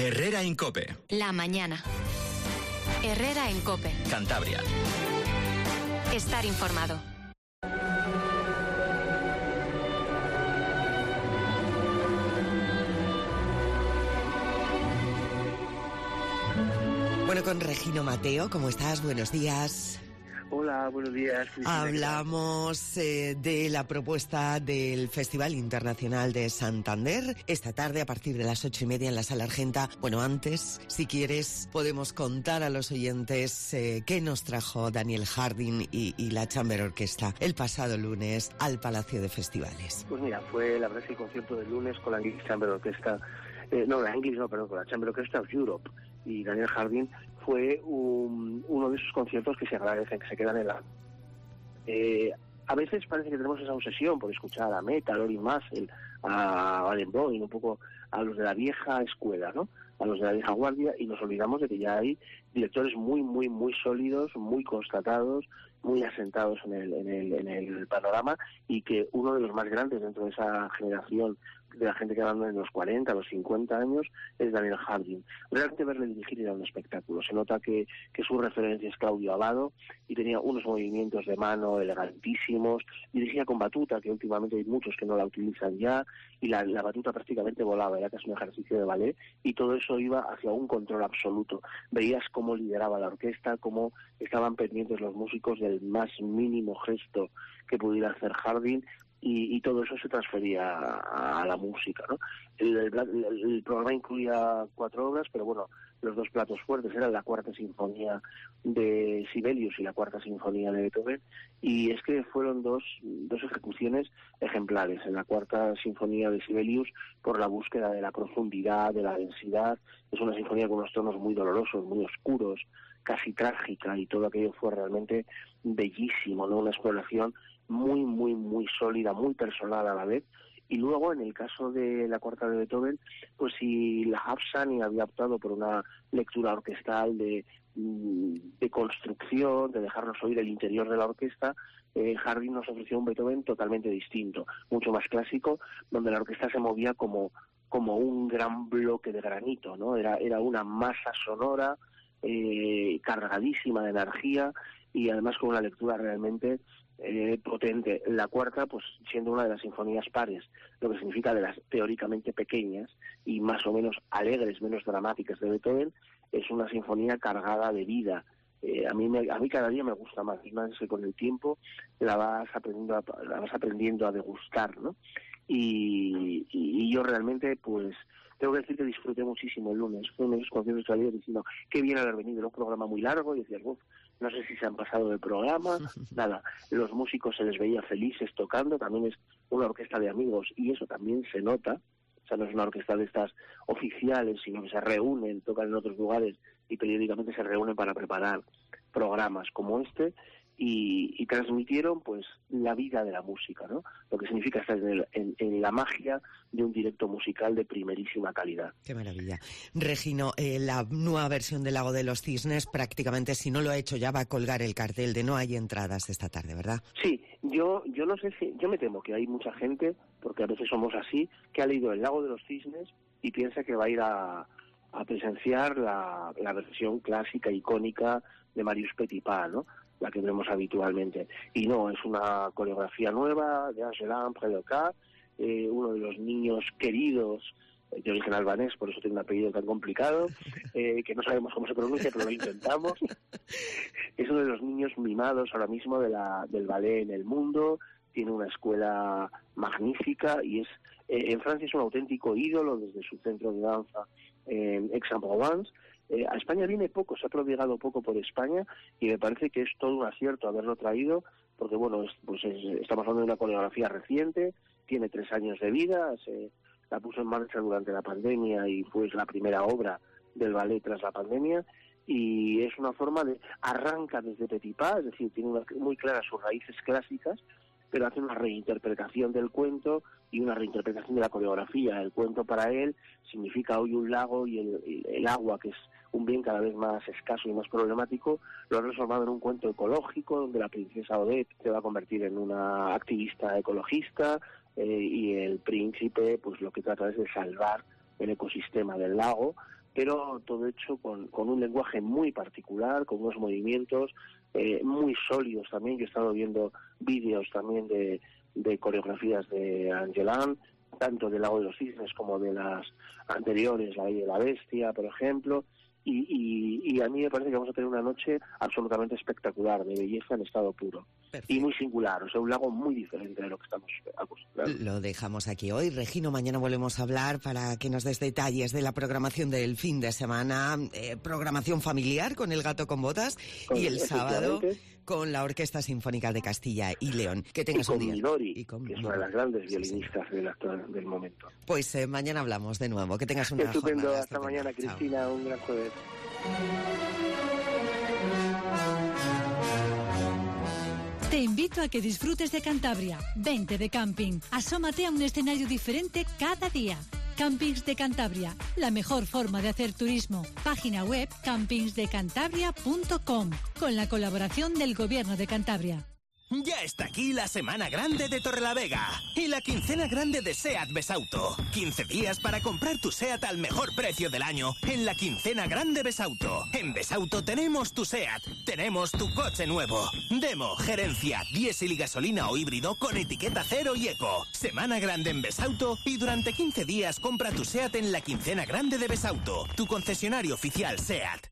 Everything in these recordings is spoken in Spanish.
Herrera en COPE. La mañana. Herrera en COPE. Cantabria. Estar informado. Bueno, con Regino Mateo, ¿cómo estás? Buenos días. Hola, buenos días. Hablamos de la propuesta del Festival Internacional de Santander esta tarde a partir de las 8:30 en la Sala Argenta. Bueno, antes, si quieres, podemos contar a los oyentes qué nos trajo Daniel Harding y la Chamber Orquesta el pasado lunes al Palacio de Festivales. Pues mira, fue la verdad que el concierto del lunes con la English Chamber Orquesta, con la Chamber Orquesta of Europe y Daniel Harding. Fue uno de esos conciertos que se agradecen, que se quedan en la... a veces parece que tenemos esa obsesión por escuchar a Meta, a Lorin Maazel, a Barenboim, un poco a los de la vieja escuela, ¿no? A los de la vieja guardia, y nos olvidamos de que ya hay directores muy, muy, muy sólidos, muy constatados, muy asentados en el panorama, y que uno de los más grandes dentro de esa generación de la gente que anda en los 40, los 50 años, es Daniel Harding. Realmente verle dirigir era un espectáculo. Se nota que su referencia es Claudio Abbado, y tenía unos movimientos de mano elegantísimos. Dirigía con batuta, que últimamente hay muchos que no la utilizan ya, y la batuta prácticamente volaba, era casi un ejercicio de ballet, y todo eso iba hacia un control absoluto. Veías cómo lideraba la orquesta, cómo estaban pendientes los músicos del más mínimo gesto que pudiera hacer Harding, y todo eso se transfería a la música, ¿no? El programa incluía 4 obras, pero bueno, los 2 platos fuertes eran la Cuarta Sinfonía de Sibelius y la Cuarta Sinfonía de Beethoven, y es que fueron dos ejecuciones ejemplares. En la Cuarta Sinfonía de Sibelius, por la búsqueda de la profundidad, de la densidad, es una sinfonía con unos tonos muy dolorosos, muy oscuros, casi trágica, y todo aquello fue realmente bellísimo, ¿no? Una exploración muy, muy, muy sólida, muy personal a la vez. Y luego, en el caso de la Cuarta de Beethoven, pues si la Hafsani había optado por una lectura orquestal de construcción, de dejarnos oír el interior de la orquesta, Harding nos ofreció un Beethoven totalmente distinto, mucho más clásico, donde la orquesta se movía como un gran bloque de granito, ¿no? Era una masa sonora, cargadísima de energía, y además con una lectura realmente potente. La Cuarta, pues siendo una de las sinfonías pares, lo que significa de las teóricamente pequeñas y más o menos alegres, menos dramáticas de Beethoven, es una sinfonía cargada de vida. A mí cada día me gusta más, y más que con el tiempo la vas aprendiendo a degustar, ¿no? Y yo realmente, pues tengo que decir que disfruté muchísimo el lunes. Fue uno de esos conciertos que salí diciendo qué bien haber venido. Era un programa muy largo, y decías, no sé si se han pasado del programa. Nada, los músicos se les veía felices tocando. También es una orquesta de amigos, y eso también se nota. O sea, no es una orquesta de estas oficiales, sino que se reúnen, tocan en otros lugares, y periódicamente se reúnen para preparar programas como este, y transmitieron pues la vida de la música, ¿no? Lo que significa estar en la magia de un directo musical de primerísima calidad. Qué maravilla. Regino, la nueva versión del Lago de los Cisnes prácticamente, si no lo ha hecho ya, va a colgar el cartel de no hay entradas esta tarde, ¿verdad? Sí, yo no sé si... Yo me temo que hay mucha gente, porque a veces somos así, que ha leído el Lago de los Cisnes y piensa que va a ir a presenciar la versión clásica, icónica de Marius Petipa, ¿no? La que vemos habitualmente. Y no, es una coreografía nueva de Angeline Prédocat, uno de los niños queridos de origen albanés, por eso tiene un apellido tan complicado, que no sabemos cómo se pronuncia, pero lo intentamos. Es uno de los niños mimados ahora mismo del ballet en el mundo, tiene una escuela magnífica, y en Francia es un auténtico ídolo desde su centro de danza en Aix-en-Provence. A España viene poco, se ha prodigado poco por España, y me parece que es todo un acierto haberlo traído, porque bueno, estamos hablando de una coreografía reciente, tiene 3 años de vida, la puso en marcha durante la pandemia y fue la primera obra del ballet tras la pandemia, y es una forma arranca desde Petipa, es decir, tiene muy claras sus raíces clásicas, pero hace una reinterpretación del cuento y una reinterpretación de la coreografía. El cuento para él significa hoy un lago, y el agua, que es un bien cada vez más escaso y más problemático, lo ha transformado en un cuento ecológico, donde la princesa Odette se va a convertir en una activista ecologista, y el príncipe pues lo que trata es de salvar el ecosistema del lago pero todo hecho con un lenguaje muy particular, con unos movimientos muy sólidos también. Yo he estado viendo vídeos también de coreografías de Angeland, tanto del Lago de los Cisnes como de las anteriores, La Bella y la Bestia, por ejemplo, y a mí me parece que vamos a tener una noche absolutamente espectacular, de belleza en estado puro. Perfecto. Y muy singular, o sea, un lago muy diferente de lo que estamos acostumbrados. Lo dejamos aquí hoy. Regino, mañana volvemos a hablar para que nos des detalles de la programación del fin de semana, programación familiar con El Gato con Botas, y el sábado con la Orquesta Sinfónica de Castilla y León. Que tengas un día. Midori, que es una de las grandes violinistas del momento. Pues mañana hablamos de nuevo. Que tengas una estupendo. jornada Hasta mañana, Cristina. Chao. Un gran jueves. Te invito a que disfrutes de Cantabria. Vente de camping. Asómate a un escenario diferente cada día. Campings de Cantabria, la mejor forma de hacer turismo. Página web campingsdecantabria.com, con la colaboración del Gobierno de Cantabria. Ya está aquí la Semana Grande de Torrelavega y la quincena grande de SEAT Besauto. 15 días para comprar tu SEAT al mejor precio del año en la quincena grande Besauto. En Besauto tenemos tu SEAT, tenemos tu coche nuevo. Demo, gerencia, diésel y gasolina o híbrido con etiqueta cero y eco. Semana grande en Besauto y durante 15 días compra tu SEAT en la quincena grande de Besauto, tu concesionario oficial SEAT.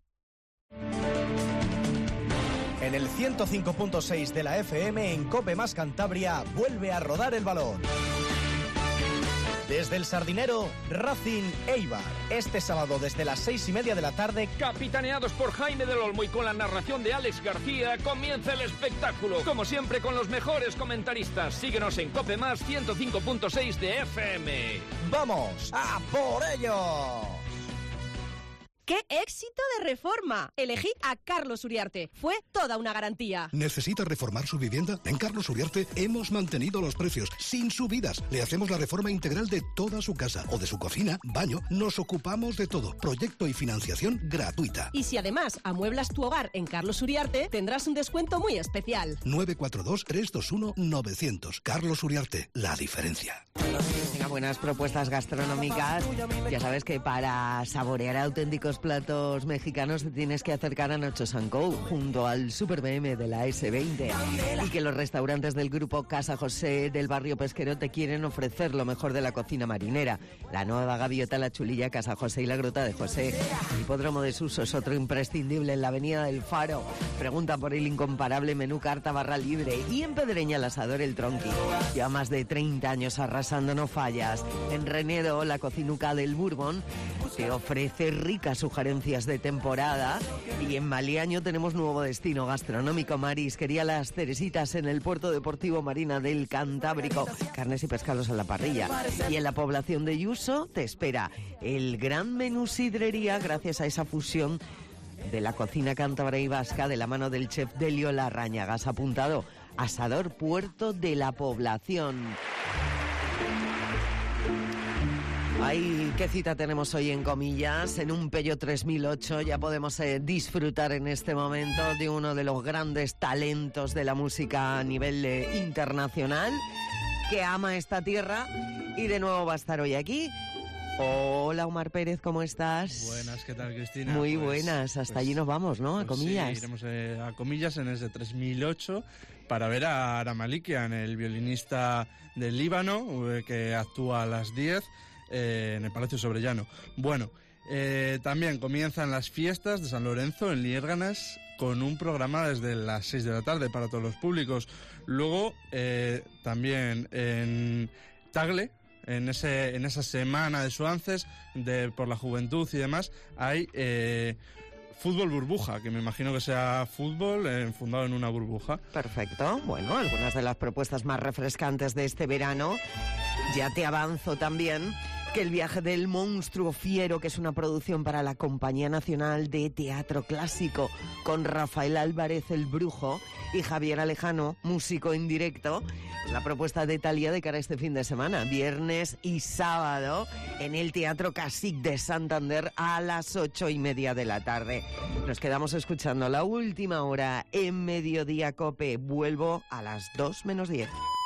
En el 105.6 de la FM en COPE más Cantabria vuelve a rodar el balón. Desde el Sardinero, Racing Eibar. Este sábado desde las 6:30 de la tarde. Capitaneados por Jaime del Olmo y con la narración de Alex García, comienza el espectáculo. Como siempre con los mejores comentaristas. Síguenos en COPE más 105.6 de FM. ¡Vamos a por ello! ¡Qué éxito de reforma! Elegí a Carlos Uriarte. Fue toda una garantía. ¿Necesita reformar su vivienda? En Carlos Uriarte hemos mantenido los precios sin subidas. Le hacemos la reforma integral de toda su casa o de su cocina, baño. Nos ocupamos de todo. Proyecto y financiación gratuita. Y si además amueblas tu hogar en Carlos Uriarte, tendrás un descuento muy especial. 942-321-900. Carlos Uriarte, la diferencia. Venga, buenas propuestas gastronómicas. Ya sabes que para saborear auténticos platos mexicanos te tienes que acercar a Noches & Co, junto al Super BM de la S20, y que los restaurantes del grupo Casa José del barrio pesquero te quieren ofrecer lo mejor de la cocina marinera. La nueva gaviota, la chulilla, Casa José y la Gruta de José. El hipódromo de Suso es otro imprescindible en la avenida del Faro. Pregunta por el incomparable menú carta barra libre, y en Pedreña el asador El Tronqui. Ya más de 30 años arrasando, no fallas. En Renedo, la cocinuca del Bourbon te ofrece ricas sugerencias de temporada, y en Maliaño tenemos nuevo destino gastronómico, marisquería Las Teresitas en el puerto deportivo Marina del Cantábrico, carnes y pescados a la parrilla. Y en la población de Yuso te espera el gran menú sidrería, gracias a esa fusión de la cocina cántabra y vasca de la mano del chef Delio Larrañaga. Has apuntado: Asador Puerto de la Población. Ay, qué cita tenemos hoy en Comillas. En un Peugeot 3008 ya podemos disfrutar en este momento de uno de los grandes talentos de la música a nivel internacional, que ama esta tierra y de nuevo va a estar hoy aquí. Hola, Omar Pérez, ¿cómo estás? Buenas, ¿qué tal, Cristina? Muy buenas, hasta allí nos vamos, ¿no? A Comillas. Sí, iremos a Comillas en ese 3008 para ver a Ara Malikian, el violinista del Líbano, que actúa a las 10 en el Palacio Sobrellano. Bueno, también comienzan las fiestas de San Lorenzo en Liérganas, con un programa desde las 6 de la tarde para todos los públicos. Luego, también en Tagle, en esa semana de Suances, por la juventud y demás, hay fútbol burbuja, que me imagino que sea fútbol fundado en una burbuja. Perfecto. Bueno, algunas de las propuestas más refrescantes de este verano. Ya te avanzo también que El viaje del monstruo fiero, que es una producción para la Compañía Nacional de Teatro Clásico, con Rafael Álvarez el Brujo y Javier Alejano, músico en directo, la propuesta de Thalía de cara a este fin de semana, viernes y sábado, en el Teatro Casic de Santander a las 8:30 de la tarde. Nos quedamos escuchando la última hora en Mediodía Cope. Vuelvo a las 2 menos 10.